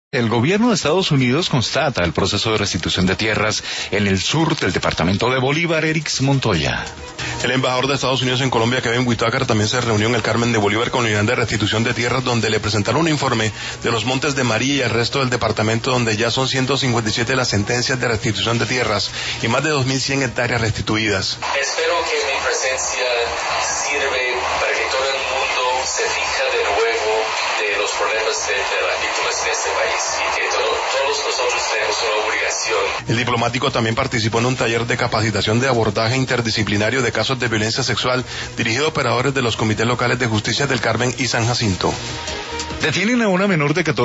El gobierno de Estados Unidos constata el proceso de restitución de tierras en el sur del departamento de Bolívar. Erix Montoya. El embajador de Estados Unidos en Colombia, Kevin Whitaker, también se reunió en el Carmen de Bolívar con la unidad de restitución de tierras, donde le presentaron un informe de los Montes de María y el resto del departamento, donde ya son 157 las sentencias de restitución de tierras y más de 2.100 hectáreas restituidas. Espero que mi presencia sirve para que todo el mundo se fija de nuevo de los problemas de las víctimas en este país y que todos nosotros tenemos una obligación. El diplomático también participó en un taller de capacitación de abordaje interdisciplinario de casos de violencia sexual dirigido a operadores de los comités locales de justicia del Carmen y San Jacinto. Detienen a una menor de 14